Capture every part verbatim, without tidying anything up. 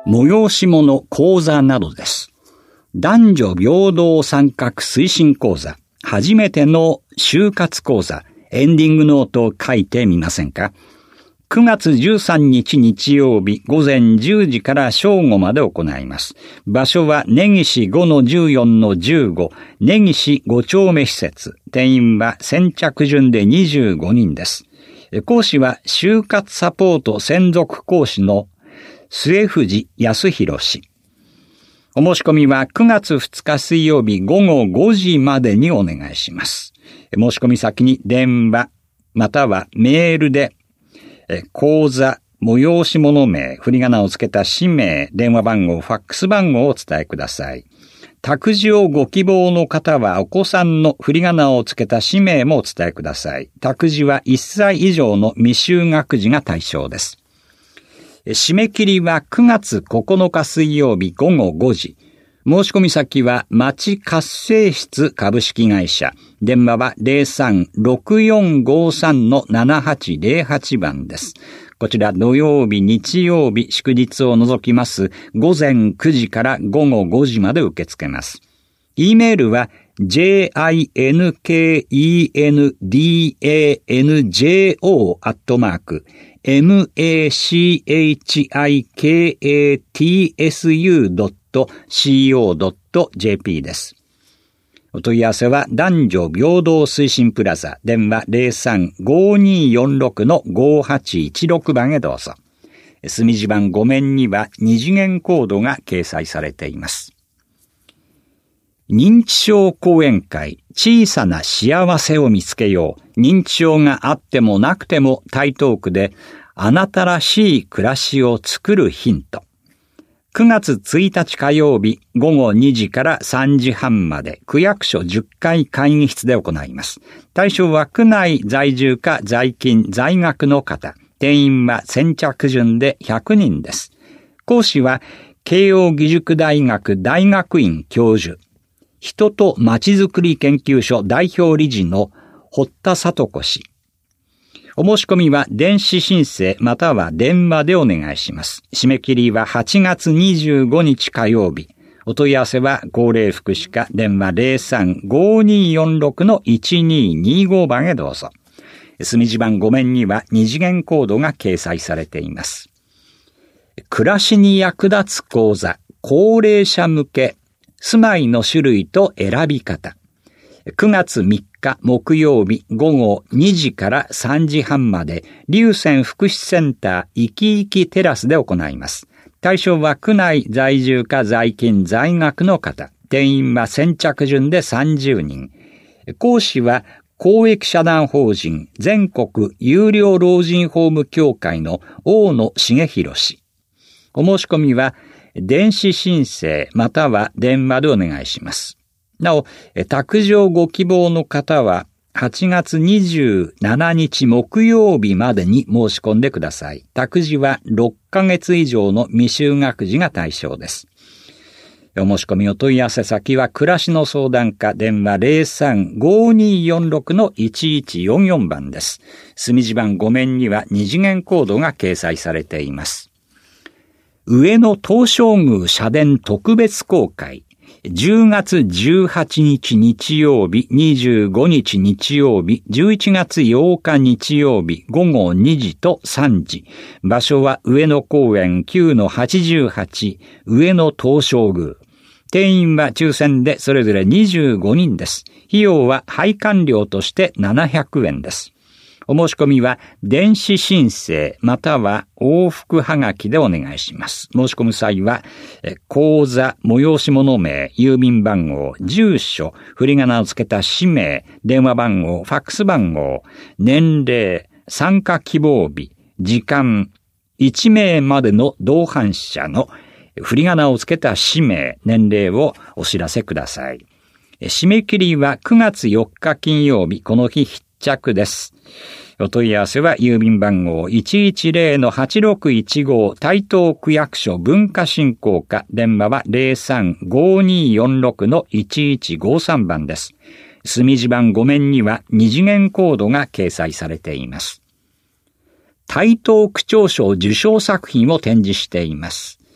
催し物講座などです。男女平等参画推進講座、初めての就活講座、エンディングノートを書いてみませんか？くがつじゅうさんにち日曜日ごぜんじゅうじから正午まで行います。場所は根岸 ごのじゅうよんのじゅうご 根岸ご丁目施設。定員は先着順でにじゅうごにんです。講師は就活サポート専属講師の末藤康弘氏。お申し込みはくがつふつか水曜日ごごごじまでにお願いします。申し込み先に電話またはメールで講座、催し物名、振り仮名をつけた氏名、電話番号、ファックス番号をお伝えください。託児をご希望の方はお子さんの振り仮名をつけた氏名もお伝えください。託児はいっさい以上の未就学児が対象です。締め切りはくがつここのか水曜日ごごごじ。申し込み先は町活性室株式会社。電話は ゼロさん ろくよんごさん のななはちゼロはち 番です。こちら土曜日、日曜日、祝日を除きますごぜんくじからごごごじまで受け付けます。e メールは ジェイアイエヌケーイーエヌディーエーエヌジェーオー アットマーク エムエーシーエイチアイケーエーティーエスユードットシーオードットジェーピー です。お問い合わせは男女平等推進プラザ、電話 ゼロさん ごにーよんろく のごはちいちろく 番へどうぞ。墨字盤ご面には二次元コードが掲載されています。認知症講演会、小さな幸せを見つけよう。認知症があってもなくても台東区であなたらしい暮らしを作るヒント。くがつついたち火曜日ごごにじからさんじはんまで区役所じゅっかい会議室で行います。対象は区内在住か在勤在学の方。定員は先着順でひゃくにんです。講師は慶應義塾大学大学院教授。人とまちづくり研究所代表理事の堀田聡子氏。お申し込みは電子申請または電話でお願いします。締め切りははちがつにじゅうごにち火曜日。お問い合わせは高齢福祉課電話 ゼロさん ごにーよんろく のいちにーにーご 番へどうぞ。墨字盤ご面には二次元コードが掲載されています。暮らしに役立つ講座、高齢者向け、住まいの種類と選び方。くがつみっか木曜日ごごにじからさんじはんまで、龍泉福祉センターいきいきテラスで行います。対象は区内在住か在勤在学の方。定員は先着順でさんじゅうにん。講師は公益社団法人全国有料老人ホーム協会の大野茂弘氏。お申し込みは電子申請または電話でお願いします。なお、託児をご希望の方ははちがつにじゅうしちにち木曜日までに申し込んでください。託児はろっかげつ以上の未就学児が対象です。お申し込みお問い合わせ先は暮らしの相談課電話 ゼロさん ごにーよんろく のいちいちよんよん 番です。墨字盤ご面には二次元コードが掲載されています。上野東照宮社殿特別公開。じゅうがつじゅうはちにち日曜日、にじゅうごにち日曜日、じゅういちがつようか日曜日、ごごにじとさんじ。場所は上野公園 きゅうのはちじゅうはち、上野東照宮。定員は抽選でそれぞれにじゅうごにんです。費用は配管料としてななひゃくえんです。お申し込みは電子申請または往復はがきでお願いします。申し込む際は講座、催し物名、郵便番号、住所、振り仮名をつけた氏名、電話番号、ファックス番号、年齢、参加希望日、時間、いちめいまでの同伴者の振り仮名をつけた氏名、年齢をお知らせください。締め切りはくがつよっか金曜日、この日必着です。お問い合わせは郵便番号 いちいちゼロのはちろくいちご 台東区役所文化振興課電話は ゼロさん ごにーよんろく のいちいちごさん 番です。墨字盤ご面には二次元コードが掲載されています。台東区長賞受賞作品を展示しています。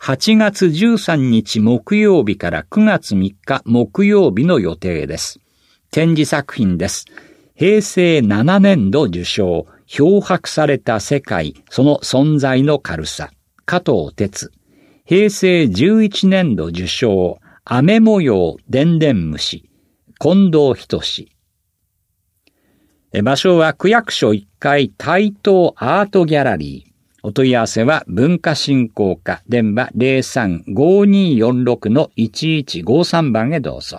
はちがつじゅうさんにち木曜日からくがつみっか木曜日の予定です。展示作品です。へいせいななねんど受賞、漂白された世界、その存在の軽さ、加藤哲。へいせいじゅういちねんど受賞、雨模様でんでん虫、近藤仁志。場所は区役所いっかい台東アートギャラリー。お問い合わせは文化振興課、電話 ゼロさん ごーにーよんろく いちいちごさん 番へどうぞ。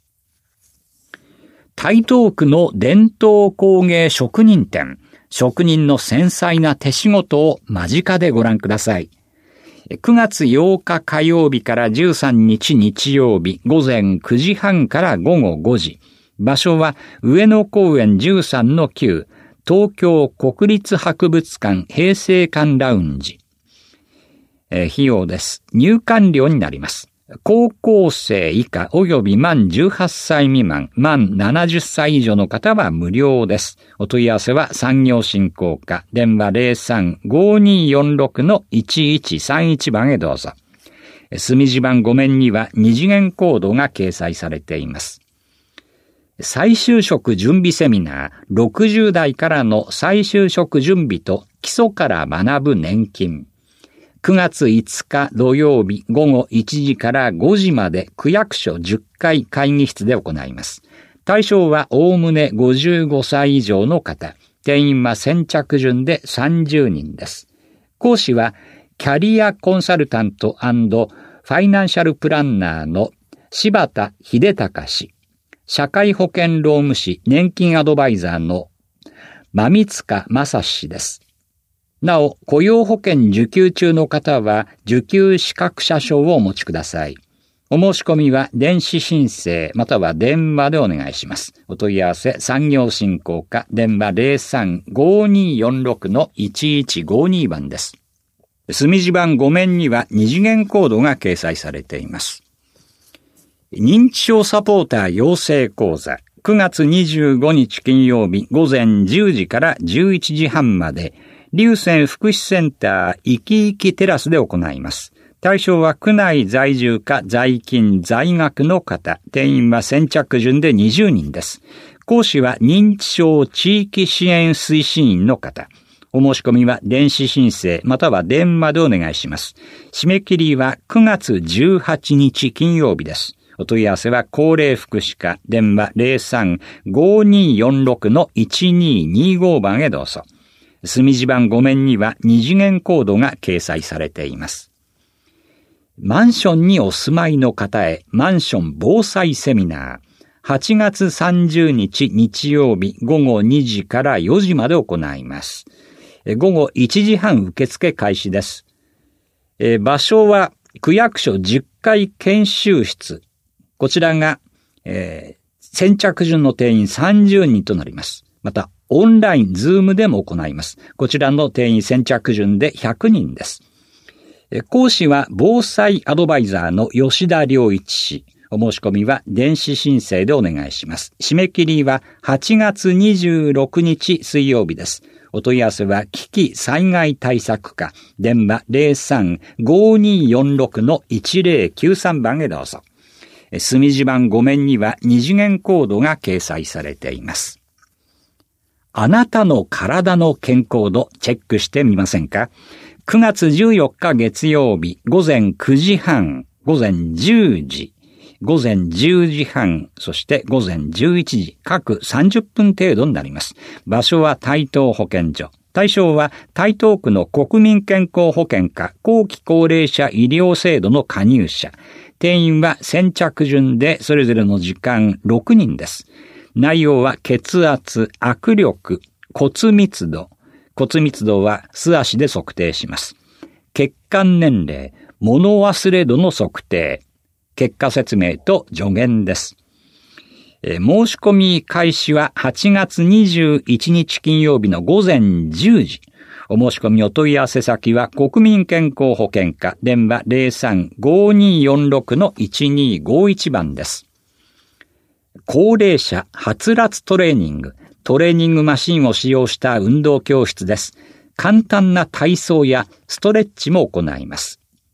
台東区の伝統工芸職人展、職人の繊細な手仕事を間近でご覧ください。くがつようか火曜日からじゅうさんにち日曜日、ごぜんくじはんからごごごじ。場所は上野公園 じゅうさんのきゅう、東京国立博物館平成館ラウンジ。えー、費用です。入館料になります。高校生以下及び満じゅうはっさい未満、満ななじゅっさい以上の方は無料です。お問い合わせは産業振興課、電話 ゼロさん ごーにーよんろく いちいちさんいち 番へどうぞ。墨地板ご面には二次元コードが掲載されています。再就職準備セミナー、ろくじゅうだいからの再就職準備と基礎から学ぶ年金。くがついつか土曜日ごごいちじからごじまで区役所じゅっかい会議室で行います。対象はおおむねごじゅうごさい以上の方。定員は先着順でさんじゅうにんです。講師はキャリアコンサルタント&ファイナンシャルプランナーの柴田秀隆氏。社会保険労務士年金アドバイザーの馬見塚正氏です。なお、雇用保険受給中の方は受給資格者証をお持ちください。お申し込みは電子申請または電話でお願いします。お問い合わせ産業振興課電話 ゼロさん ごーにーよんろく いちいちごにー 番です。墨地板ご面には二次元コードが掲載されています。認知症サポーター養成講座くがつにじゅうごにち金曜日ごぜんじゅうじからじゅういちじはんまで龍泉福祉センターいきいきテラスで行います。対象は区内在住か在勤在学の方。定員は先着順でにじゅうにんです。講師は認知症地域支援推進員の方。お申し込みは電子申請または電話でお願いします。締め切りはくがつじゅうはちにち金曜日です。お問い合わせは高齢福祉課電話 ゼロさん ごーにーよんろく いちにーにーご 番へどうぞ。墨地板ご面には二次元コードが掲載されています。マンションにお住まいの方へマンション防災セミナー。はちがつさんじゅうにち日曜日ごごにじからよじまで行います。ごごいちじはん受付開始です。え場所は区役所じゅっかい研修室。こちらが、えー、先着順の定員さんじゅうにんとなります。また、オンライン、ズームでも行います。こちらの定員先着順でひゃくにんです。え講師は防災アドバイザーの吉田良一氏。お申し込みは電子申請でお願いします。締め切りははちがつにじゅうろくにち水曜日です。お問い合わせは危機災害対策課電話 ゼロさん ごーにーよんろく いちぜろきゅうさん 番へどうぞ。墨地板ご面には二次元コードが掲載されています。あなたの体の健康度チェックしてみませんか？くがつじゅうよっか月曜日ごぜんくじはん、ごぜんじゅうじ、ごぜんじゅうじはん、そしてごぜんじゅういちじ、各さんじゅっぷん程度になります。場所は台東保健所。対象は台東区の国民健康保険課後期高齢者医療制度の加入者。定員は先着順でそれぞれの時間ろくにんです。内容は血圧、握力、骨密度。骨密度は素足で測定します。血管年齢、物忘れ度の測定。結果説明と助言です。え申し込み開始ははちがつにじゅういちにち金曜日のごぜんじゅうじ。お申し込みお問い合わせ先は国民健康保険課電話 ゼロさん ごーにーよんろく いちにーごいち 番です。高齢者はつらつトレーニング、トレーニングマシンを使用した運動教室です。簡単な体操やストレッチも行います。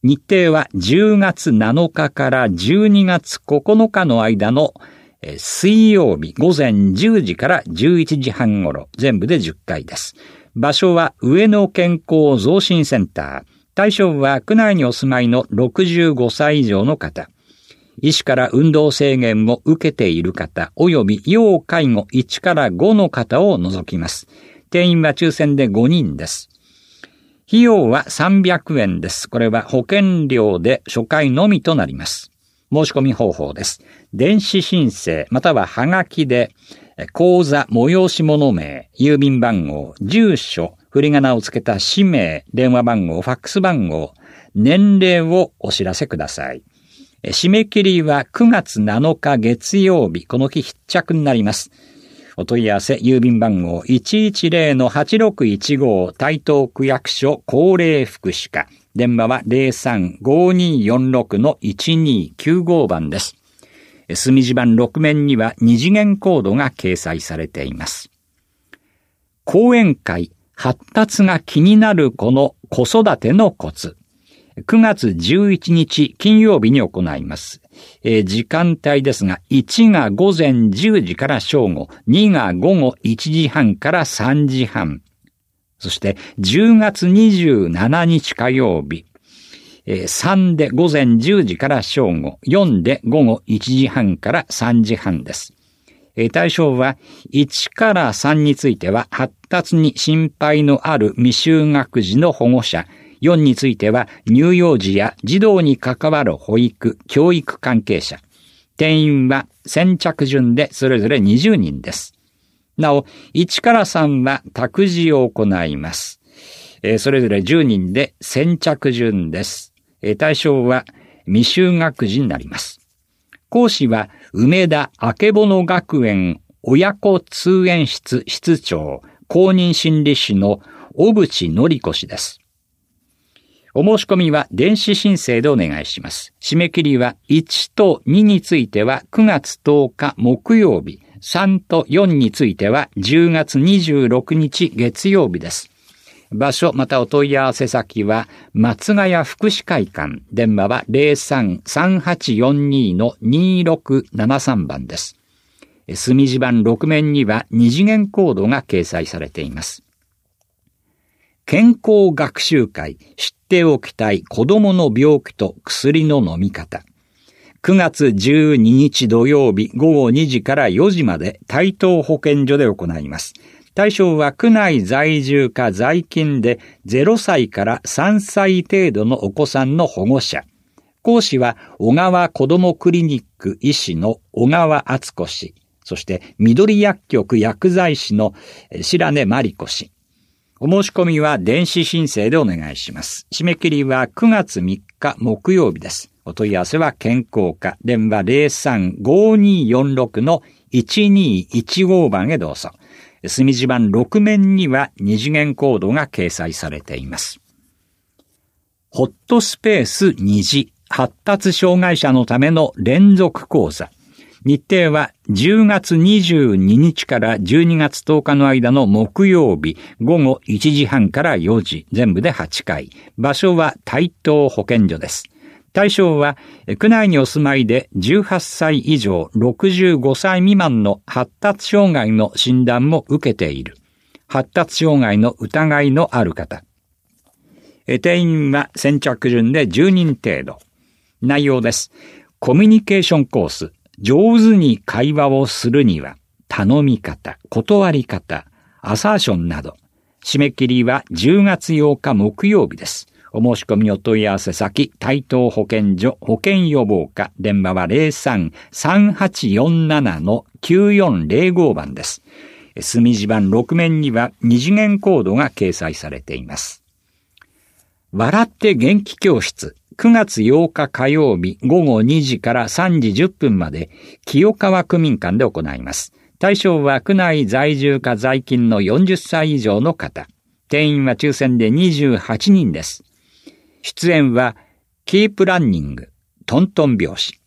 日程はじゅうがつなのかからじゅうにがつここのかの間の水曜日午前じゅうじからじゅういちじはん頃、全部でじゅっかいです。場所は上野健康増進センター。対象は区内にお住まいのろくじゅうごさい以上の方。医師から運動制限を受けている方、及び要介護いちからごの方を除きます。定員は抽選でごにんです。費用はさんびゃくえんです。これは保険料で初回のみとなります。申し込み方法です。電子申請またははがきで、口座催し物名、郵便番号、住所、振り仮名をつけた氏名、電話番号、ファックス番号、年齢をお知らせください。締め切りはくがつなのか月曜日、この日必着になります。お問い合わせ、郵便番号 いちいちゼロのはちろくいちご 台東区役所高齢福祉課。電話は ゼロさん ごにーよんろく のいちにーきゅうご 番です。墨字盤ろく面には二次元コードが掲載されています。講演会、発達が気になる子の子育てのコツ。くがつじゅういちにち金曜日に行います。えー、時間帯ですが、いちが午前じゅうじから正午、にが午後いちじはんからさんじはん、そしてじゅうがつにじゅうしちにち火曜日、えー、さんで午前じゅうじから正午、よんで午後いちじはんからさんじはんです。えー、対象はいちからさんについては発達に心配のある未就学児の保護者、よんについては乳幼児や児童に関わる保育、教育関係者。定員は先着順でそれぞれにじゅうにんです。なお、いちからさんは託児を行います。えー、それぞれじゅうにんで先着順です。えー、対象は未就学児になります。講師は梅田あけぼの学園親子通園室室長、公認心理師の小渕典子氏です。お申し込みは電子申請でお願いします。締め切りはいちとにについてはくがつとおか木曜日、さんとよんについてはじゅうがつにじゅうろくにち月曜日です。場所またお問い合わせ先は松ヶ谷福祉会館、電話は ゼロさん さんはちよんに のにろくななさん 番です。墨字盤ろく面には二次元コードが掲載されています。健康学習会、知っておきたい子供の病気と薬の飲み方。くがつじゅうににち土曜日ごごにじからよじまで台東保健所で行います。対象は区内在住か在勤でゼロさいからさんさい程度のお子さんの保護者。講師は小川子どもクリニック医師の小川敦子氏、そして緑薬局薬剤師の白根真理子氏。お申し込みは電子申請でお願いします。締め切りはくがつみっか木曜日です。お問い合わせは健康課、電話 ゼロさん ごにーよんろく のいちにーいちご 番へどうぞ。墨字盤ろく面には二次元コードが掲載されています。ホットスペースに次、発達障害者のための連続講座。日程はじゅうがつにじゅうににちからじゅうにがつとおかの間の木曜日ごごいちじはんからよじ、全部ではちかい。場所は台東保健所です。対象は区内にお住まいでじゅうはっさい以上ろくじゅうごさい未満の発達障害の診断も受けている。発達障害の疑いのある方。定員は先着順でじゅうにん程度。内容です。コミュニケーションコース。上手に会話をするには、頼み方、断り方、アサーションなど。締め切りはじゅうがつようか木曜日です。お申し込みお問い合わせ先、台東保健所保健予防課、電話は ゼロさん さんはちよんなな のきゅうよんゼロご 番です。墨字盤ろく面には二次元コードが掲載されています。笑って元気教室。くがつようか火曜日ごごにじからさんじじゅっぷんまで清川区民館で行います。対象は区内在住か在勤のよんじゅっさい以上の方。定員は抽選でにじゅうはちにんです。出演はキープランニング、トントン拍子。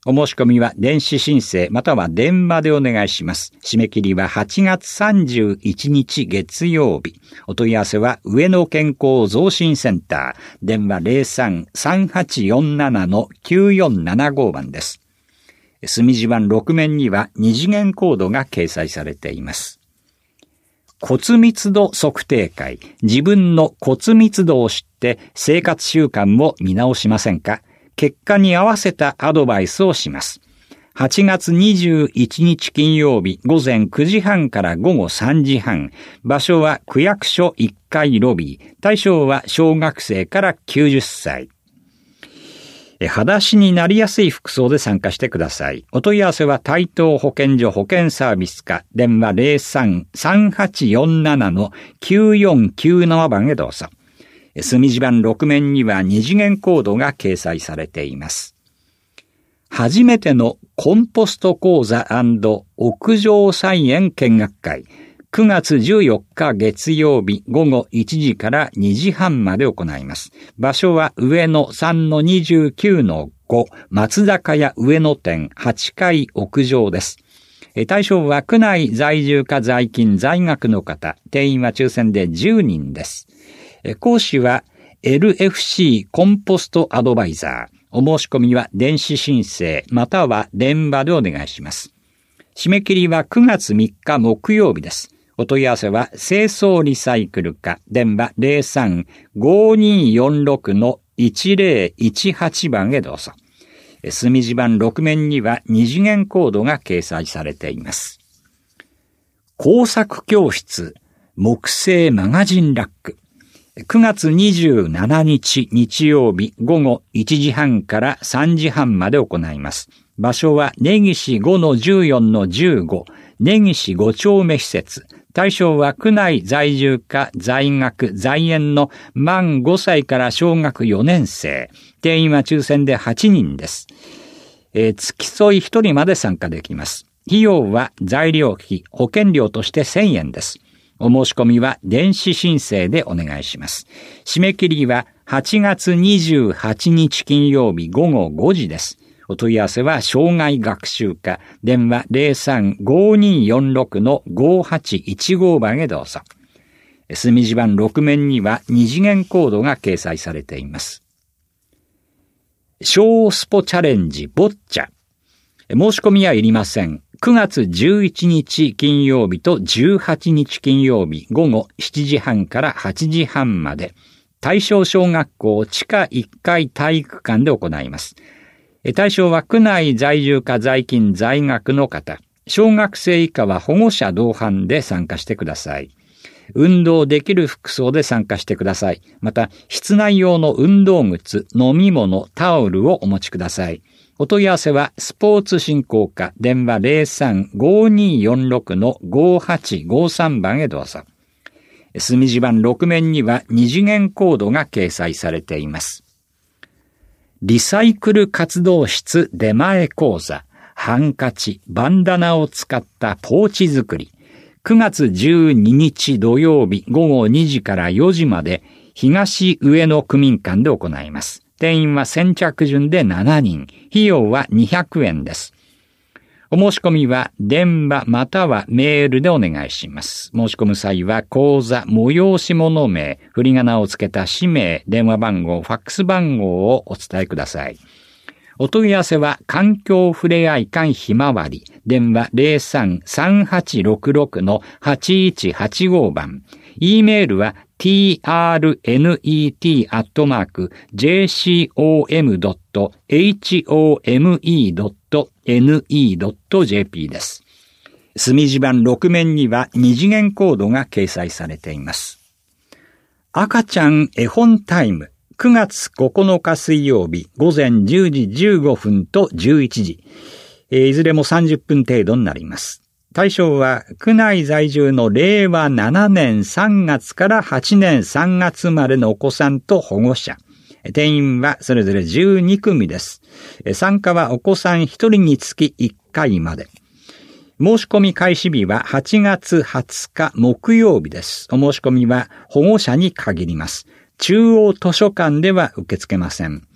お申し込みは電子申請または電話でお願いします。締め切りははちがつさんじゅういちにち月曜日。お問い合わせは上野健康増進センター。電話 ゼロさん さんはちよんなな きゅうよんななご 番です。墨字盤ろく面には二次元コードが掲載されています。骨密度測定会。自分の骨密度を知って生活習慣を見直しませんか？結果に合わせたアドバイスをします。はちがつにじゅういちにち金曜日午前くじはんから午後さんじはん。場所は区役所いっかいロビー。対象は小学生からきゅうじゅっさい。裸足になりやすい服装で参加してください。お問い合わせは台東保健所保健サービス課。電話 ゼロさん さんはちよんなな きゅうよんきゅうなな 番へどうぞ。墨字盤ろく面には二次元コードが掲載されています。初めてのコンポスト講座&屋上菜園見学会。くがつじゅうよっか月曜日午後いちじからにじはんまで行います。場所は上野 さんのにじゅうきゅうのご 松坂屋上野店はちかい屋上です。対象は区内在住か在勤在学の方。定員は抽選でじゅうにんです。講師は エルエフシー コンポストアドバイザー。お申し込みは電子申請または電話でお願いします。締め切りはくがつみっか木曜日です。お問い合わせは清掃リサイクル課。電話 ゼロさん ごによんろく いちゼロいちはち 番へどうぞ。墨字盤ろく面には二次元コードが掲載されています。工作教室木製マガジンラック。くがつにじゅうしちにち日曜日午後いちじはんからさんじはんまで行います。場所は根岸 ごのじゅうよんのじゅうご 根岸ご丁目施設。対象は区内在住か在学在園の満ごさいから小学よねん生。定員は抽選ではちにんです。えー、付き添いひとりまで参加できます。費用は材料費、保険料としてせんえんです。お申し込みは電子申請でお願いします。締め切りははちがつにじゅうはちにち金曜日午後ごじです。お問い合わせは障害学習課。電話 ゼロさん ごによんろく ごはちいちご 番へどうぞ。墨字盤ろく面には二次元コードが掲載されています。小スポチャレンジボッチャ。申し込みはいりません。くがつじゅういちにち金曜日とじゅうはちにち金曜日午後しちじはんからはちじはんまで対象小学校地下いっかい体育館で行います。対象は区内在住か在勤在学の方。小学生以下は保護者同伴で参加してください。運動できる服装で参加してください。また、室内用の運動靴、飲み物、タオルをお持ちください。お問い合わせはスポーツ振興課電話 ゼロさん ごによんろく ごはちごさん 番へどうぞ。墨字盤ろく面には二次元コードが掲載されています。リサイクル活動室出前講座、ハンカチ、バンダナを使ったポーチ作り。くがつじゅうににち土曜日午後にじからよじまで東上野区民館で行います。定員は先着順でしちにん。費用はにひゃくえんです。お申し込みは電話またはメールでお願いします。申し込む際は講座、催し物名、振り仮名をつけた氏名、電話番号、ファックス番号をお伝えください。お問い合わせは環境ふれあい館ひまわり、電話 ゼロさん さんはちろくろく はちいちはちご 番。E メールは トゥーネット アットマーク ジェーシーオーエム ドット エイチオーエムイー ドット エヌイー ドット ジェーピー です。墨字盤ろく面には二次元コードが掲載されています。赤ちゃん絵本タイム。くがつここのか水曜日午前じゅうじじゅうごふんとじゅういちじ、えー、いずれもさんじゅっぷん程度になります。対象は区内在住のれいわななねんさんがつからはちねんさんがつまでのお子さんと保護者。定員はそれぞれじゅうにくみです。参加はお子さんひとりにつきいっかいまで。申し込み開始日ははちがつはつか木曜日です。お申し込みは保護者に限ります。中央図書館では受け付けません。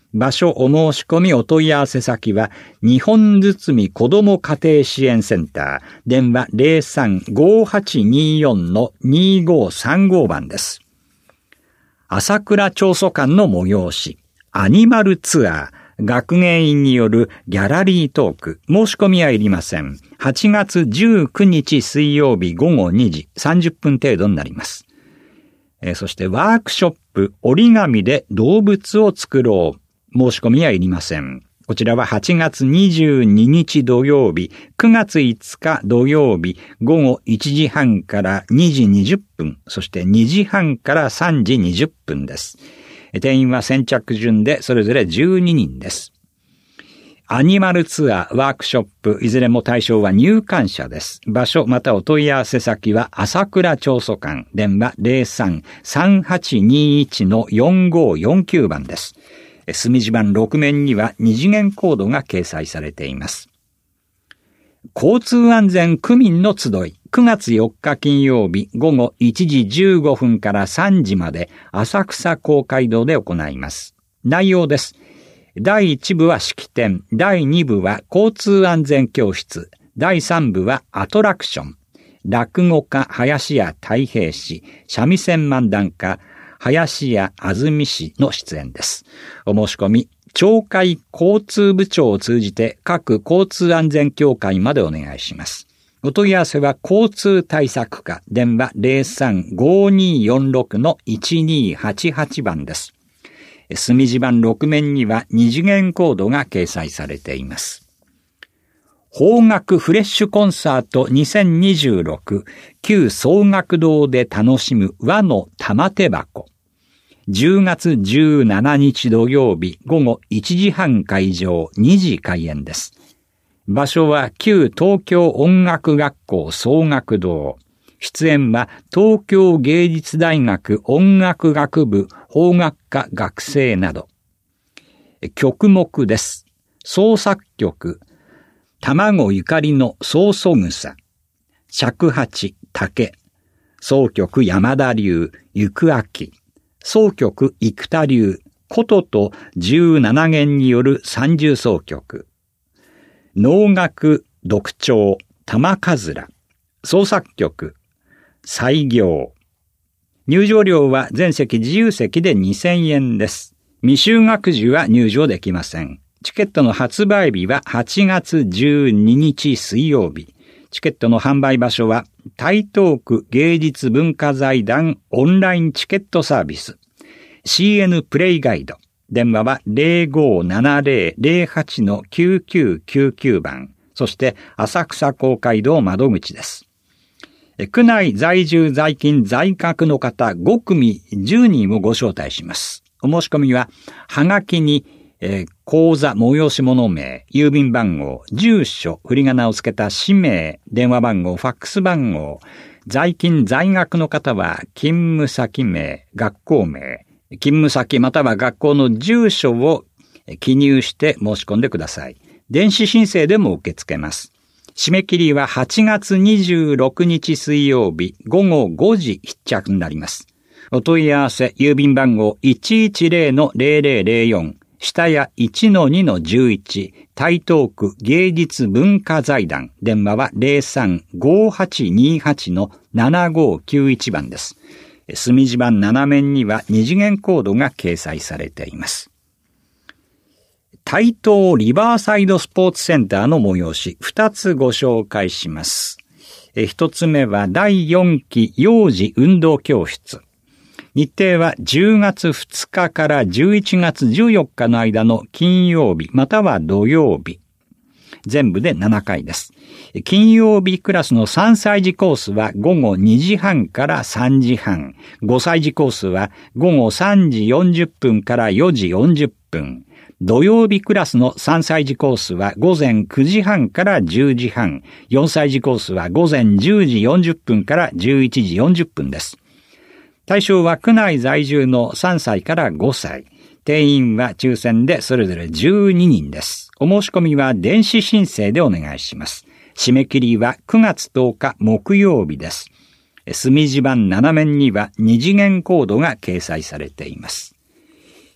場所お申し込みお問い合わせ先は、日本堤子ども家庭支援センター、電話 ゼロさん ごーはちにーよん にーごーさんご 番です。朝倉長祖館の催し、アニマルツアー、学芸員によるギャラリートーク、申し込みはいりません。はちがつじゅうくにち水曜日ごごにじ、さんじゅっぷん程度になります。えー、そしてワークショップ、折り紙で動物を作ろう。申し込みはいりません。こちらははちがつにじゅうににち土曜日、くがついつか土曜日、ごごいちじはんからにじにじゅっぷん、そしてにじはんからさんじにじゅっぷんです。定員は先着順でそれぞれじゅうににんです。アニマルツアー、ワークショップ、いずれも対象は入館者です。場所またお問い合わせ先は朝倉長祖館、電話 ゼロさん さんはちにいち よんごよんきゅう 番です。墨字盤ろく面には二次元コードが掲載されています。交通安全区民の集い、くがつよっか金曜日ごごいちじじゅうごふんからさんじまで浅草公会堂で行います。内容です。だいいち部は式典、だいに部は交通安全教室、だいさん部はアトラクション、落語家林家太平氏、三味線漫談家林家安住氏の出演です。お申し込み、町会交通部長を通じて各交通安全協会までお願いします。お問い合わせは交通対策課、電話 ゼロさん ごーにーよんろく いちにーはちはち 番です。墨字盤ろく面には二次元コードが掲載されています。邦楽フレッシュコンサートにせんにじゅうろく、旧総楽堂で楽しむ和の玉手箱。じゅうがつじゅうしちにち土曜日ごごいちじはん会場、にじ開演です。場所は旧東京音楽学校総楽堂。出演は東京芸術大学音楽学部邦楽科学生など。曲目です。創作曲、卵ゆかりのそうそ草、尺八、竹、箏曲山田流、行く秋、箏曲生田流、琴とじゅうなな弦による三重奏曲、能楽独唱、玉桂、創作曲、西行。入場料は全席自由席でにせんえんです。未就学児は入場できません。チケットの発売日ははちがつじゅうににち水曜日。チケットの販売場所は台東区芸術文化財団オンラインチケットサービス シーエヌ プレイガイド。電話は ゼロごーななゼロ ゼロはち きゅうきゅうきゅうきゅう 番。そして浅草公会堂窓口です。区内在住在勤在学の方ごくみじゅうにんをご招待します。お申し込みははがきにえー、講座、催し物名、郵便番号、住所、振り仮名をつけた氏名、電話番号、ファックス番号、在勤在学の方は勤務先名、学校名、勤務先または学校の住所を記入して申し込んでください。電子申請でも受け付けます。締め切りははちがつにじゅうろくにち水曜日ごごごじ必着になります。お問い合わせ、郵便番号 いちいちゼロのゼロゼロゼロよん、下屋 いちのにのじゅういち、台東区芸術文化財団、電話は ゼロさん ごーはちにーはち ななごーきゅういち 番です。墨字盤なな面には二次元コードが掲載されています。台東リバーサイドスポーツセンターの催し、二つご紹介します。一つ目はだいよんき幼児運動教室。日程はじゅうがつふつかからじゅういちがつじゅうよっかの間の金曜日または土曜日。全部でななかいです。金曜日クラスのさんさい児コースはごごにじはんからさんじはん。ごさい児コースはごごさんじよんじゅっぷんからよじよんじゅっぷん。土曜日クラスのさんさい児コースはごぜんくじはんからじゅうじはん。よんさい児コースはごぜんじゅうじよんじゅっぷんからじゅういちじよんじゅっぷんです。対象は区内在住のさんさいからごさい。定員は抽選でそれぞれじゅうににんです。お申し込みは電子申請でお願いします。締め切りはくがつとおか木曜日です。墨字盤なな面には二次元コードが掲載されています。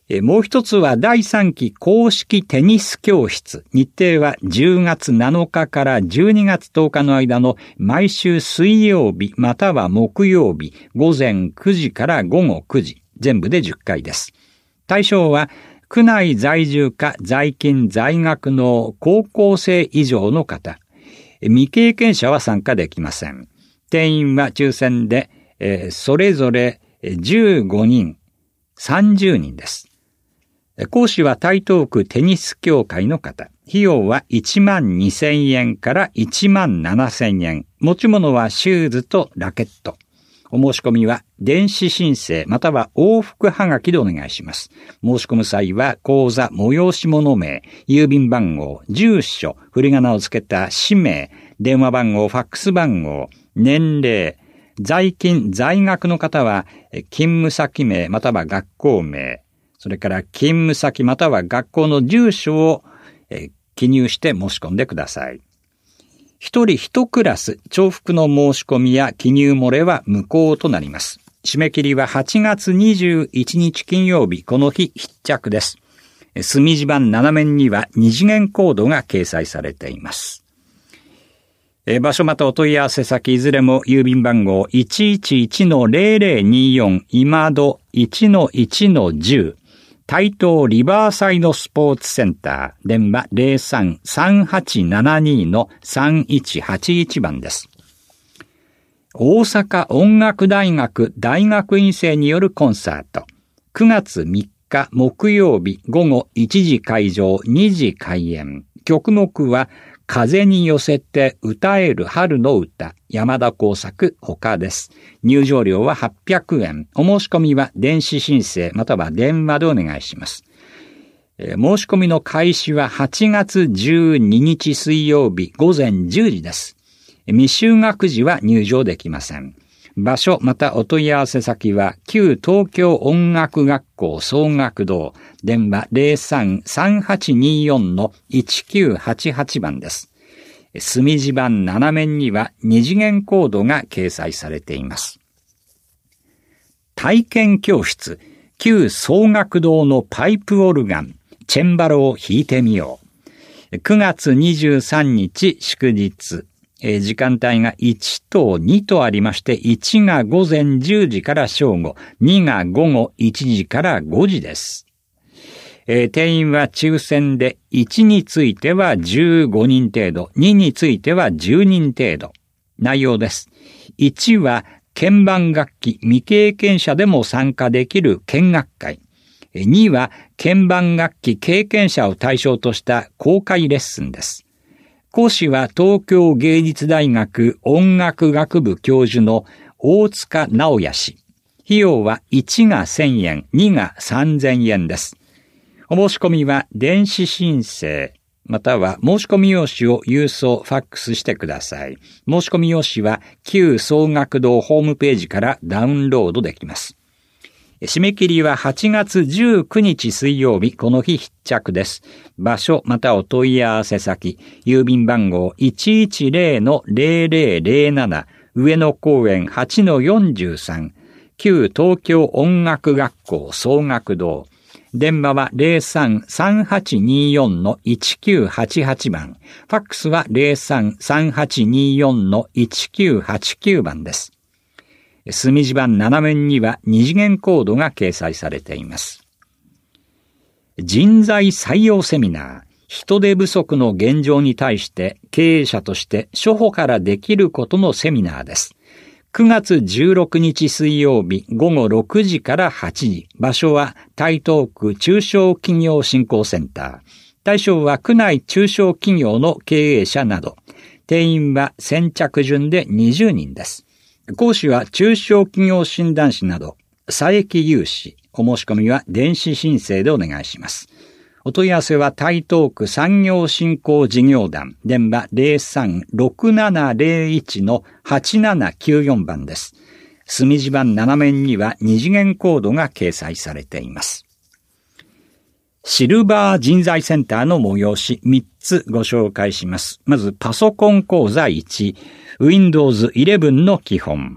もう一つはだいさんき公式テニス教室。日程はじゅうがつなのかからじゅうにがつとおかの間の毎週水曜日または木曜日ごぜんくじからごごくじ。全部でじゅっかいです。対象は区内在住か在勤在学の高校生以上の方。未経験者は参加できません。定員は抽選で、えー、それぞれじゅうごにん、さんじゅうにんです。講師は台東区テニス協会の方。費用はいちまんにせんえんからいちまんななせんえん。持ち物はシューズとラケット。お申し込みは電子申請または往復はがきでお願いします。申し込む際は講座催し物名、郵便番号、住所、振り仮名をつけた氏名、電話番号、ファックス番号、年齢、在勤在学の方は勤務先名または学校名、それから勤務先または学校の住所を記入して申し込んでください。一人一クラス重複の申し込みや記入漏れは無効となります。締め切りははちがつにじゅういちにち金曜日、この日必着です。墨字盤斜面には二次元コードが掲載されています。場所またお問い合わせ先いずれも郵便番号 いちいちいちのゼロゼロによん 今戸 いちのいちのじゅう台東リバーサイドスポーツセンター、電話 ゼロさん さんはちななに のさんいちはちいちばんです。大阪音楽大学大学院生によるコンサート。くがつみっか木曜日午後いちじ会場にじ開演。曲目は風に寄せて歌える春の歌、山田耕作他です。入場料ははっぴゃくえん。お申し込みは電子申請または電話でお願いします。えー、申し込みの開始ははちがつじゅうににち水曜日ごぜんじゅうじです。未就学時は入場できません。場所またお問い合わせ先は旧東京音楽学校総学堂、電話 ゼロさん さんはちによん のいちきゅうはちはちばんです。墨字盤斜面には二次元コードが掲載されています。体験教室、旧総学堂のパイプオルガン、チェンバロを弾いてみよう。くがつにじゅうさんにち祝日。えー、時間帯がいちとにとありまして、いちがごぜんじゅうじから正午、にが午後いちじからごじです。えー、定員は抽選でいちについてはじゅうごにん程度、にについてはじゅうにん程度。内容です。いちは鍵盤楽器未経験者でも参加できる見学会。には鍵盤楽器経験者を対象とした公開レッスンです。講師は東京芸術大学音楽学部教授の大塚直也氏。費用はいちがせんえん、にがさんぜんえんです。お申し込みは電子申請、または申し込み用紙を郵送、ファックスしてください。申し込み用紙は旧総学堂ホームページからダウンロードできます。締め切りははちがつじゅうくにち水曜日、この日必着です。場所またお問い合わせ先、郵便番号 いちいちゼロのゼロゼロゼロなな 上野公園 はちのよんじゅうさん、旧東京音楽学校総学堂。電話は ゼロさん さんはちによん のいちきゅうはちはちばん。ファックスは ゼロさん さんはちによん のいちきゅうはちきゅうばんです。墨字盤斜面には二次元コードが掲載されています。人材採用セミナー。人手不足の現状に対して経営者として初歩からできることのセミナーです。くがつじゅうろくにち水曜日ごごろくじからはちじ。場所は台東区中小企業振興センター。対象は区内中小企業の経営者など。定員は先着順でにじゅうにんです。講師は中小企業診断士など、佐伯有志。お申し込みは電子申請でお願いします。お問い合わせは台東区産業振興事業団、電話 ゼロさん ろくななゼロいち のはちななきゅうよんばんです。墨字盤斜面には二次元コードが掲載されています。シルバー人材センターの催しみっつご紹介します。まずパソコン講座いち、ウィンドウズイレブン の基本。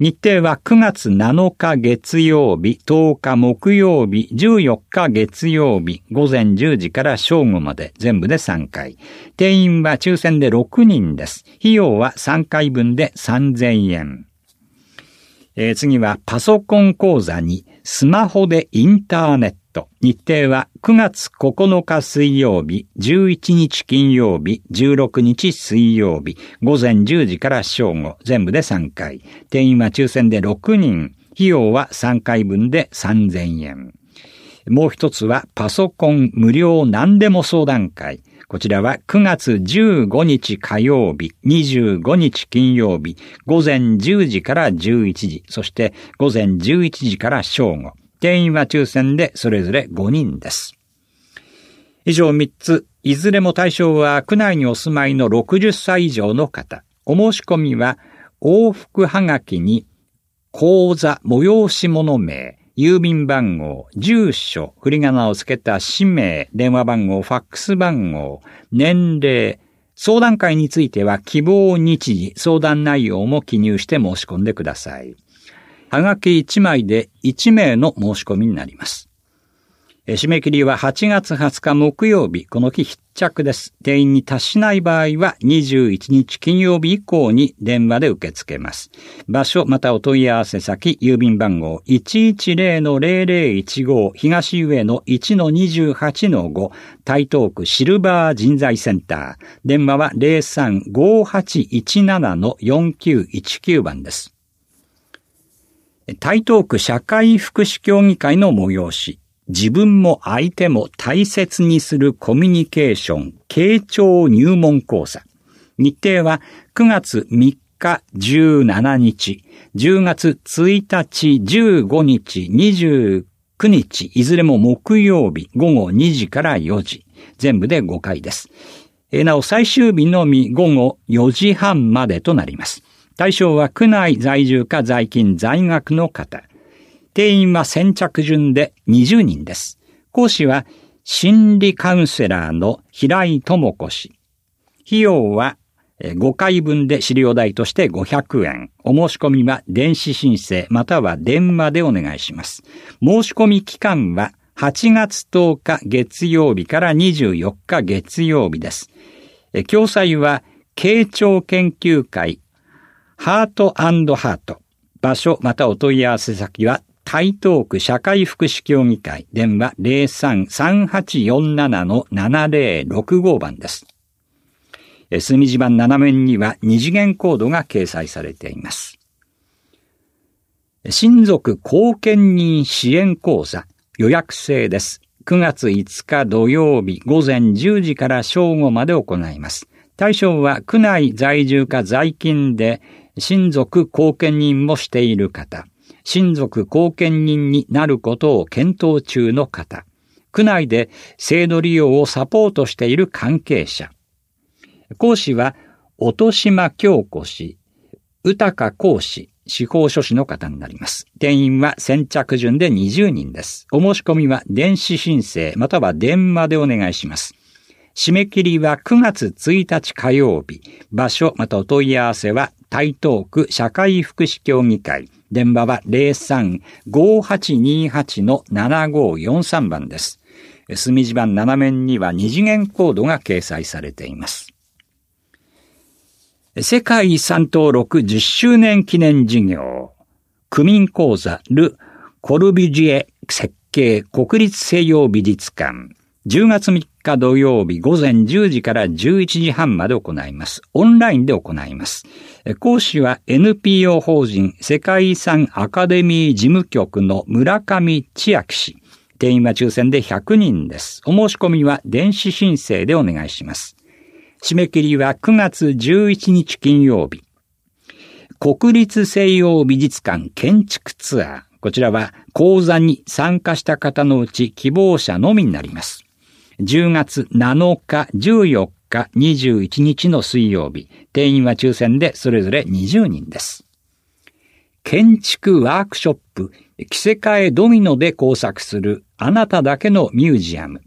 日程はくがつなのか月曜日、とおか木曜日、じゅうよっか月曜日、午前じゅうじから正午まで全部でさんかい。定員は抽選でろくにんです。費用はさんかいぶんでさんぜんえん。えー、次はパソコン講座にスマホでインターネット。日程はくがつここのか水曜日、じゅういちにち金曜日、じゅうろくにち水曜日、午前じゅうじから正午、全部でさんかい。定員は抽選でろくにん。費用はさんかいぶんでさんぜんえん。もう一つはパソコン無料何でも相談会。こちらはくがつじゅうごにち火曜日、にじゅうごにち金曜日、午前じゅうじからじゅういちじ、そして午前じゅういちじから正午。定員は抽選でそれぞれごにんです。以上みっつ、いずれも対象は区内にお住まいのろくじゅっさい以上の方。お申し込みは往復はがきに講座催し物名、郵便番号、住所、振り仮名をつけた氏名、電話番号、ファックス番号、年齢、相談会については希望日時、相談内容も記入して申し込んでください。はがきいちまいでいちめいの申し込みになります。締め切りははちがつはつか木曜日、この日必着です。定員に達しない場合はにじゅういちにち金曜日以降に電話で受け付けます。場所またお問い合わせ先、郵便番号 いちいちゼロのゼロゼロいちご 東上の いちのにじゅうはちのご 台東区シルバー人材センター。電話は ゼロさん ごはちいちなな よんきゅういちきゅう 番です。台東区社会福祉協議会の催し。自分も相手も大切にするコミュニケーション、傾聴入門講座。日程はくがつみっか、じゅうしちにち、じゅうがつついたち、じゅうごにち、にじゅうくにち、いずれも木曜日、ごごにじからよじ。全部でごかいです。なお最終日のみごごよじはんまでとなります。対象は区内在住か在勤在学の方。定員は先着順でにじゅうにんです。講師は心理カウンセラーの平井智子氏。費用はごかいぶんで資料代としてごひゃくえん。お申し込みは電子申請または電話でお願いします。申し込み期間ははちがつとおか月曜日からにじゅうよっか月曜日です。共催は傾聴研究会ハート&ハート。場所またお問い合わせ先は台東区社会福祉協議会、電話 ゼロさん さんはちよんなな ななゼロろくご 番です。墨字盤斜面には二次元コードが掲載されています。親族後見人支援講座、予約制です。くがついつか土曜日午前じゅうじから正午まで行います。対象は区内在住か在勤で親族後見人もしている方、親族後見人になることを検討中の方、区内で制度利用をサポートしている関係者。講師は、音島京子氏、宇高講師、司法書士の方になります。定員は先着順でにじゅうにんです。お申し込みは電子申請または電話でお願いします。締め切りはくがつついたち火曜日。場所またお問い合わせは台東区社会福祉協議会。電話は ゼロさん ごはちにはち ななごよんさん 番です。墨字盤斜面には二次元コードが掲載されています。世界遺産登録じゅっしゅうねん記念事業。区民講座ル・コルビュジエ設計国立西洋美術館。じゅうがつみっか土曜日午前じゅうじからじゅういちじはんまで行います。オンラインで行います。講師は エヌピーオー 法人世界遺産アカデミー事務局の村上千秋氏。定員は抽選でひゃくにんです。お申し込みは電子申請でお願いします。締め切りはくがつじゅういちにち金曜日。国立西洋美術館建築ツアー。こちらは講座に参加した方のうち希望者のみになります。じゅうがつなのか、じゅうよっか、にじゅういちにちの水曜日。定員は抽選でそれぞれにじゅうにんです。建築ワークショップ、着せ替えドミノで工作するあなただけのミュージアム。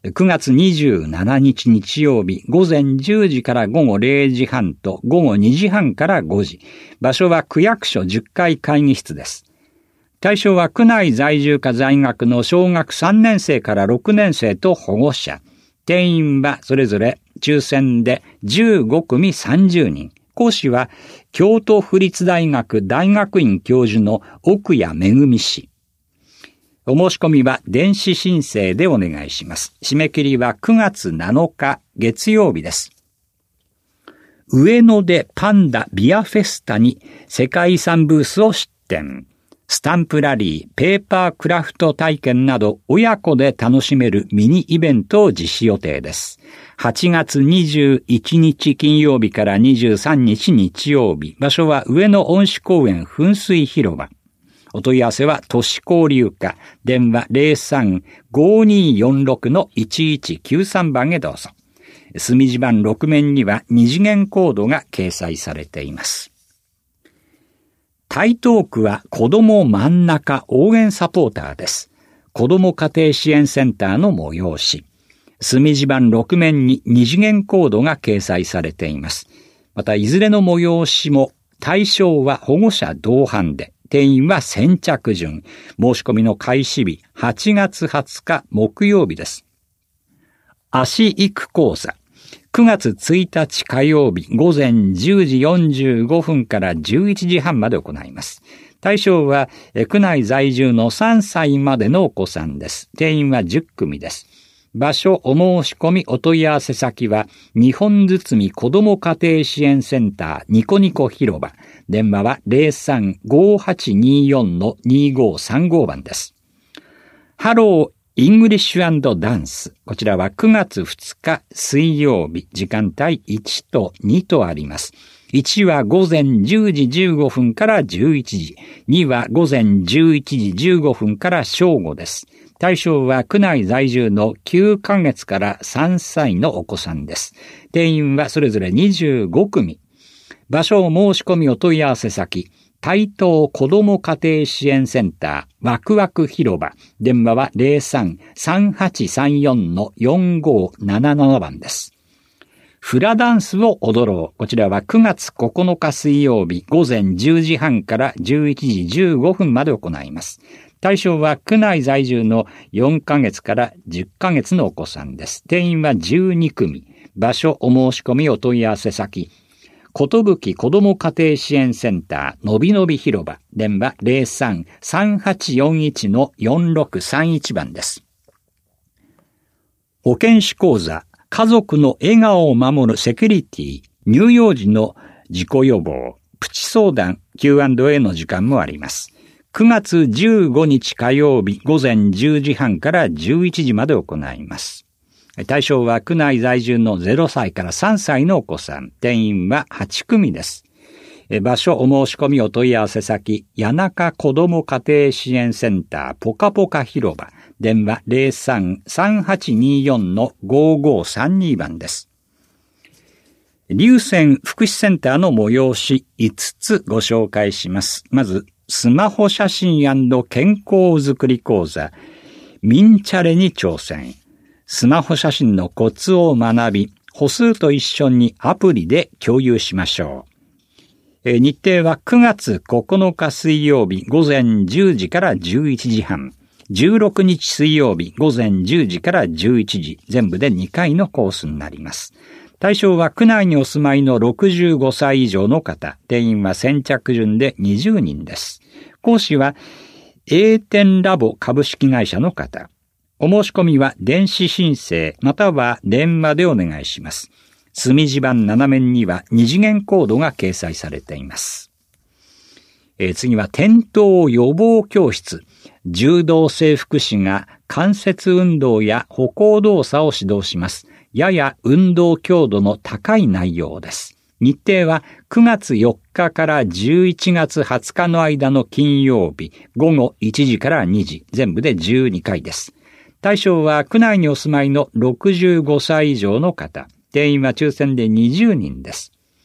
くがつにじゅうしちにち日曜日、午前じゅうじから午後れいじはんと午後にじはんからごじ。場所は区役所じゅっかい会議室です。対象は区内在住か在学の小学さんねんせいからろくねんせいと保護者。定員はそれぞれ抽選でじゅうごくみさんじゅうにん。講師は京都府立大学大学院教授の奥谷恵氏。お申し込みは電子申請でお願いします。締め切りはくがつなのか月曜日です。上野でパンダビアフェスタに世界遺産ブースを出展。スタンプラリー、ペーパークラフト体験など親子で楽しめるミニイベントを実施予定です。はちがつにじゅういちにち金曜日からにじゅうさんにち日曜日。場所は上野恩賜公園噴水広場。お問い合わせは都市交流課、電話 ゼロさん ごーにーよんろく のいちいちきゅうさんばんへどうぞ。墨地板ろくめんには二次元コードが掲載されています。台東区は子ども真ん中応援サポーターです。子ども家庭支援センターの催し。墨地板ろくめんに二次元コードが掲載されています。またいずれの催しも対象は保護者同伴で、定員は先着順。申し込みの開始日はちがつはつか木曜日です。足育講座。くがつついたち火曜日午前じゅうじよんじゅうごふんからじゅういちじはんまで行います。対象は区内在住のさんさいまでのお子さんです。定員はじゅっくみです。場所、お申し込み、お問い合わせ先は日本堤子ども家庭支援センターニコニコ広場。電話は ゼロさん ごーはちにーよん のにーごーさんご 番です。ハローイングリッシュ&ダンス。こちらはくがつふつか水曜日、時間帯いちとにとあります。いちは午前じゅうじじゅうごふんからじゅういちじ、には午前じゅういちじじゅうごふんから正午です。対象は区内在住のきゅうかげつからさんさいのお子さんです。定員はそれぞれにじゅうごくみ。場所を申し込みお問い合わせ先、台東子ども家庭支援センターワクワク広場。電話は ゼロさん さんはちさんよん のよんごーなななな 番です。フラダンスを踊ろう。こちらはくがつここのか水曜日午前じゅうじはんからじゅういちじじゅうごふんまで行います。対象は区内在住のよんかげつからじゅっかげつのお子さんです。定員はじゅうにくみ。場所、お申し込みお問い合わせ先、ことぶき子ども家庭支援センターのびのび広場。電話 ゼロさん さんはちよんいち のよんろくさんいち 番です。保健師講座、家族の笑顔を守るセキュリティ、乳幼児の事故予防、プチ相談、キューアンドエー の時間もあります。くがつじゅうごにち火曜日午前じゅうじはんからじゅういちじまで行います。対象は区内在住のゼロさいからさんさいのお子さん。定員ははちくみです。場所、お申し込みお問い合わせ先、谷中子ども家庭支援センターポカポカ広場。電話 ゼロさん さんはちにーよん のごーごーさんに 番です。龍泉福祉センターの催しいつつご紹介します。まず、スマホ写真&健康づくり講座、ミンチャレに挑戦。スマホ写真のコツを学び、歩数と一緒にアプリで共有しましょう。えー、日程はくがつここのか水曜日午前じゅうじからじゅういちじはん、じゅうろくにち水曜日午前じゅうじからじゅういちじ、全部でにかいのコースになります。対象は区内にお住まいのろくじゅうごさい以上の方、定員は先着順でにじゅうにんです。講師は エーテン ラボ株式会社の方。お申し込みは電子申請または電話でお願いします。墨地板ななめんには二次元コードが掲載されています。えー、次は転倒予防教室。柔道整復師が関節運動や歩行動作を指導します。やや運動強度の高い内容です。日程はくがつよっかからじゅういちがつはつかの間の金曜日ごごいちじからにじ、全部でじゅうにかいです。対象は区内にお住まいのろくじゅうごさい以上の方。定員は抽選でにじゅうにんです。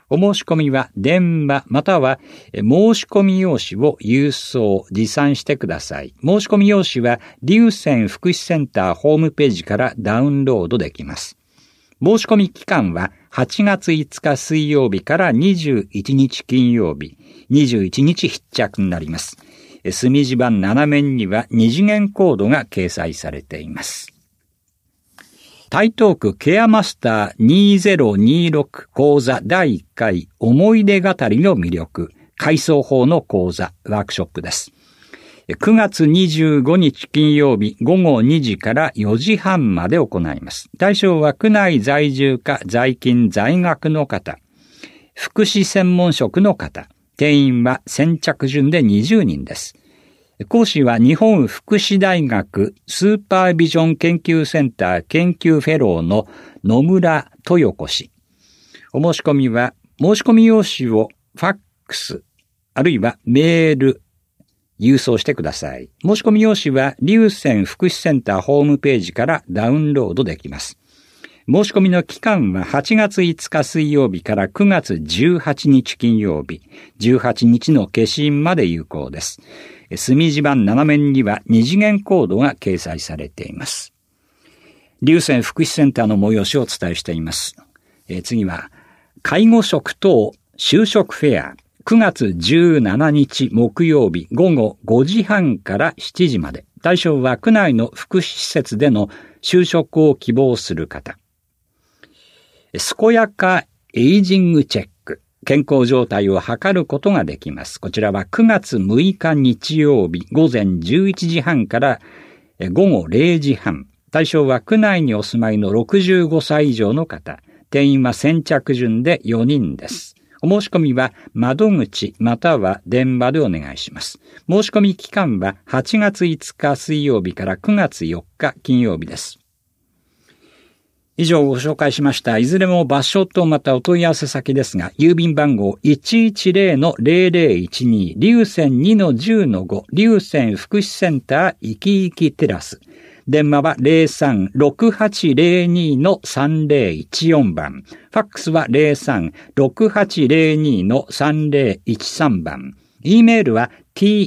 お申し込みは電話または申し込み用紙を郵送、持参してください。申し込み用紙は龍泉福祉センターホームページからダウンロードできます。申し込み期間ははちがついつか水曜日からにじゅういちにち金曜日、にじゅういちにち必着になります。墨字盤斜面には二次元コードが掲載されています。台東区ケアマスターにせんにじゅうろく講座だいいっかい思い出語りの魅力回想法の講座ワークショップです。くがつにじゅうごにち金曜日ごごにじからよじはんまで行います。対象は区内在住か在勤在学の方、福祉専門職の方、定員は先着順でにじゅうにんです。講師は日本福祉大学スーパービジョン研究センター研究フェローの野村豊子氏。お申し込みは申し込み用紙をファックスあるいはメール、郵送してください。申し込み用紙は龍泉福祉センターホームページからダウンロードできます。申し込みの期間ははちがついつか水曜日からくがつじゅうはちにち金曜日、じゅうはちにちの消印まで有効です。墨字盤斜面には二次元コードが掲載されています。龍泉福祉センターの催しをお伝えしています。えー、次は、介護職等就職フェアくがつじゅうしちにち木曜日午後ごじはんからしちじまで。対象は区内の福祉施設での就職を希望する方。健やかエイジングチェック。健康状態を測ることができます。こちらはくがつむいか日曜日午前じゅういちじはんから午後れいじはん。対象は区内にお住まいのろくじゅうごさい以上の方。定員は先着順でよにんです。お申し込みは窓口または電話でお願いします。申し込み期間ははちがついつか水曜日からくがつよっか金曜日です。以上ご紹介しましたいずれも場所とまたお問い合わせ先ですが、郵便番号 いちいちゼロ ゼロゼロいちに 龍泉 にのじゅうのご 龍泉福祉センターいきいきテラス。電話は ゼロさん ろくはちゼロに さんゼロいちよん 番。ファックスは ゼロさん ろくはちゼロに さんゼロいちさん 番。E メールは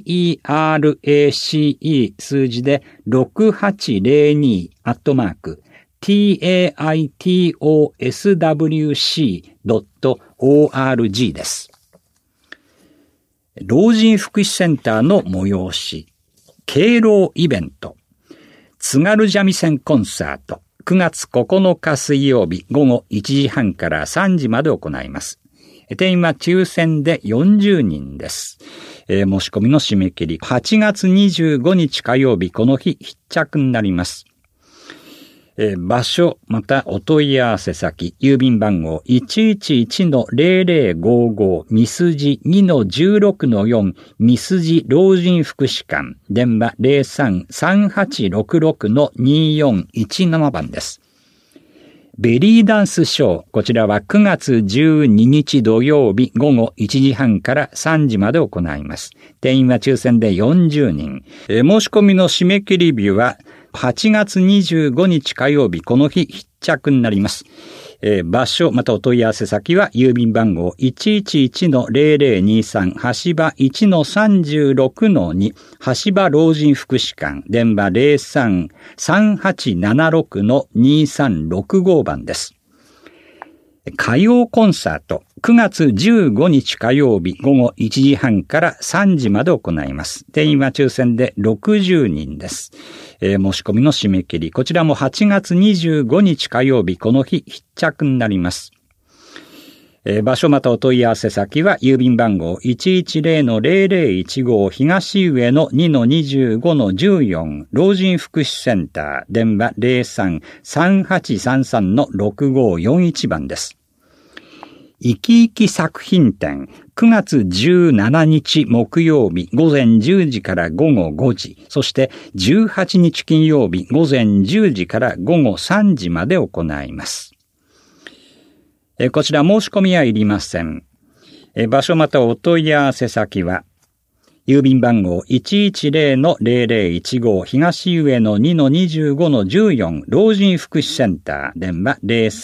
terace 数字でろくはちゼロにアットマークtaitoswc ドット org です。老人福祉センターの催し、敬老イベント、津軽三味線コンサート、くがつここのか水曜日午後いちじはんからさんじまで行います。定員は抽選でよんじゅうにんです。えー、申し込みの締め切り、はちがつにじゅうごにち火曜日、この日必着になります。えー、場所またお問い合わせ先、郵便番号 いちいちいちのゼロゼロごご みすじ にのじゅうろくのよん みすじ老人福祉館、電話 ゼロさん さんはちろくろくのによんいちなな 番です。ベリーダンスショー、こちらはくがつじゅうににち土曜日午後いちじはんからさんじまで行います。定員は抽選でよんじゅうにん。えー、申し込みの締め切り日ははちがつにじゅうごにち火曜日、この日必着になります。えー、場所またお問い合わせ先は郵便番号 いちいちいちのゼロゼロにさん 橋場 いちのさんじゅうろくのに 橋場老人福祉館、電話 ゼロさん さんはちななろくのにさんろくご 番です。歌謡コンサート、くがつじゅうごにち火曜日午後いちじはんからさんじまで行います。定員は抽選でろくじゅうにんです。えー、申し込みの締め切り、こちらもはちがつにじゅうごにち火曜日、この日必着になります。えー、場所またお問い合わせ先は郵便番号 いちいちゼロのゼロゼロいちご 東上の にのにじゅうごのじゅうよん 老人福祉センター、電話 ゼロさん さんはちさんさんのろくごよんいち 番です。いきいき作品展、くがつじゅうしちにち木曜日午前じゅうじから午後ごじ、そしてじゅうはちにち金曜日午前じゅうじから午後さんじまで行います。えこちら申し込みはいりません。え場所またお問い合わせ先は、郵便番号 いちいちゼロのゼロゼロいちご 東上の にのにじゅうごのじゅうよん 老人福祉センター、電話 ゼロさん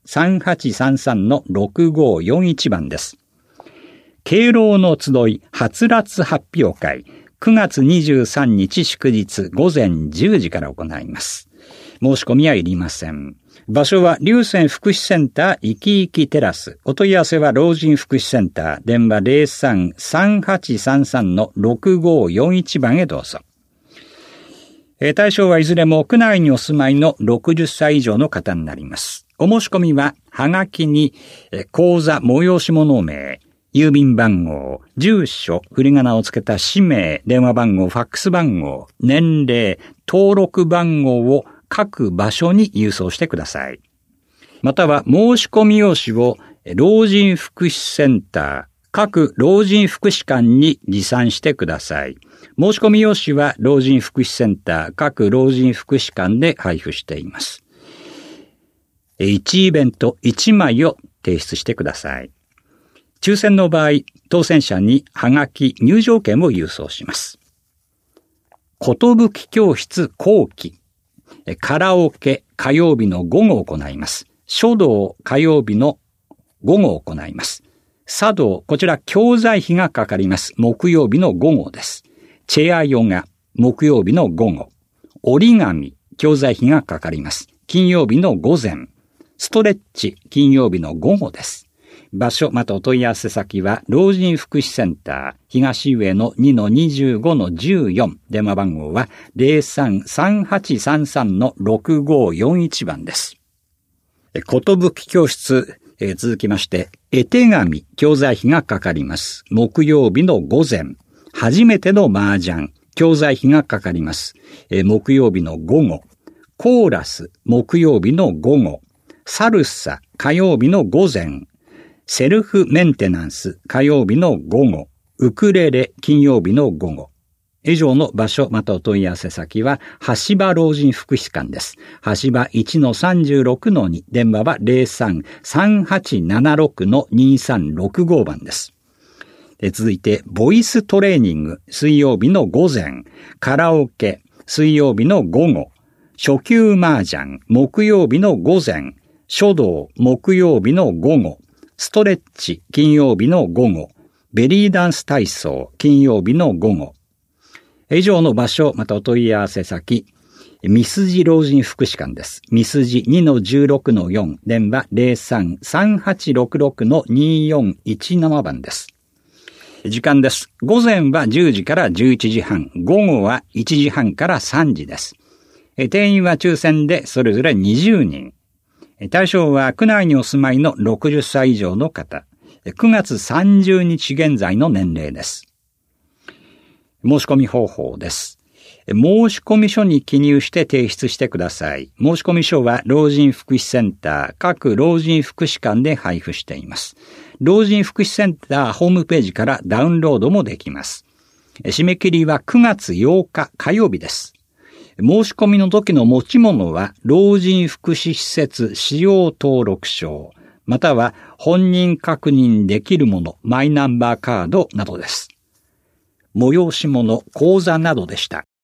さんはちさんさんのろくごよんいちばんです。敬老の集いはつらつ発表会、くがつにじゅうさんにち祝日午前じゅうじから行います。申し込みはいりません。場所は龍泉福祉センターいきいきテラス。お問い合わせは老人福祉センター電話 ゼロさん さんはちさんさんのろくごよんいちばんへどうぞ。対象はいずれも屋内にお住まいのろくじゅっさい以上の方になります。お申し込みははがきに口座催し物名、郵便番号、住所、振り仮名をつけた氏名、電話番号、ファックス番号、年齢、登録番号を各場所に郵送してください。または申し込み用紙を老人福祉センター、各老人福祉館に持参してください。申し込み用紙は老人福祉センター、各老人福祉館で配布しています。いちイベントいちまいを提出してください。抽選の場合、当選者にはがき入場券を郵送します。ことぶき教室後期、カラオケ火曜日の午後を行います。書道火曜日の午後を行います。茶道、こちら教材費がかかります。木曜日の午後です。チェアヨガ、木曜日の午後。折り紙、教材費がかかります。金曜日の午前。ストレッチ、金曜日の午後です。場所またお問い合わせ先は老人福祉センター東上の にのにじゅうごのじゅうよん、電話番号は ゼロさん さんはちさんさんのろくごよんいちばんです。ことぶき教室、えー、続きまして絵手紙教材費がかかります。木曜日の午前。初めての麻雀教材費がかかります。えー、木曜日の午後。コーラス木曜日の午後。サルサ火曜日の午前。セルフメンテナンス火曜日の午後、ウクレレ金曜日の午後。以上の場所またお問い合わせ先は橋場老人福祉館です。橋場 いちのさんじゅうろくのに、電話は ゼロさん さんはちななろくのにさんろくご 番です。続いてボイストレーニング水曜日の午前、カラオケ水曜日の午後、初級麻雀木曜日の午前、書道木曜日の午後、ストレッチ金曜日の午後、ベリーダンス体操金曜日の午後。以上の場所またお問い合わせ先、みすじ老人福祉館です。みすじ にのじゅうろくのよん、電話 ゼロさん さんはちろくろくのによんいちなな 番です。時間です。午前はじゅうじからじゅういちじはん、午後はいちじはんからさんじです。定員は抽選でそれぞれにじゅうにん。対象は区内にお住まいのろくじゅっさい以上の方。くがつさんじゅうにち現在の年齢です。申し込み方法です。申込書に記入して提出してください。申込書は老人福祉センター、各老人福祉館で配布しています。老人福祉センターホームページからダウンロードもできます。締め切りはくがつようか火曜日です。申し込みの時の持ち物は老人福祉施設使用登録証、または本人確認できるもの、マイナンバーカードなどです。催し物、講座などでした。